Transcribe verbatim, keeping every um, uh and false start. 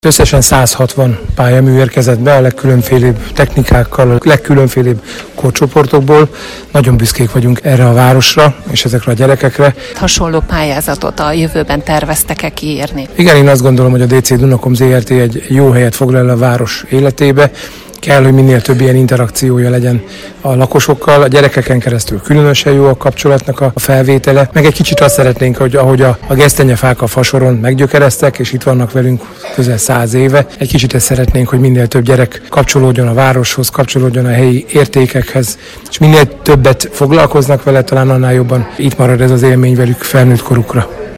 Összesen száz hatvan pályamű érkezett be a legkülönfélébb technikákkal, a legkülönfélébb korcsoportokból. Nagyon büszkék vagyunk erre a városra és ezekre a gyerekekre. Hasonló pályázatot a jövőben terveztek-e kiírni? Igen, én azt gondolom, hogy a dé cé Dunakom zé er té egy jó helyet foglal el a város életébe. Kell, hogy minél több ilyen interakciója legyen a lakosokkal, a gyerekeken keresztül különösen jó a kapcsolatnak a felvétele. Meg egy kicsit azt szeretnénk, hogy ahogy a, a gesztenyefák a fasoron meggyökereztek, és itt vannak velünk közel száz éve, egy kicsit ezt szeretnénk, hogy minél több gyerek kapcsolódjon a városhoz, kapcsolódjon a helyi értékekhez, és minél többet foglalkoznak vele, talán annál jobban itt marad ez az élmény velük felnőtt korukra.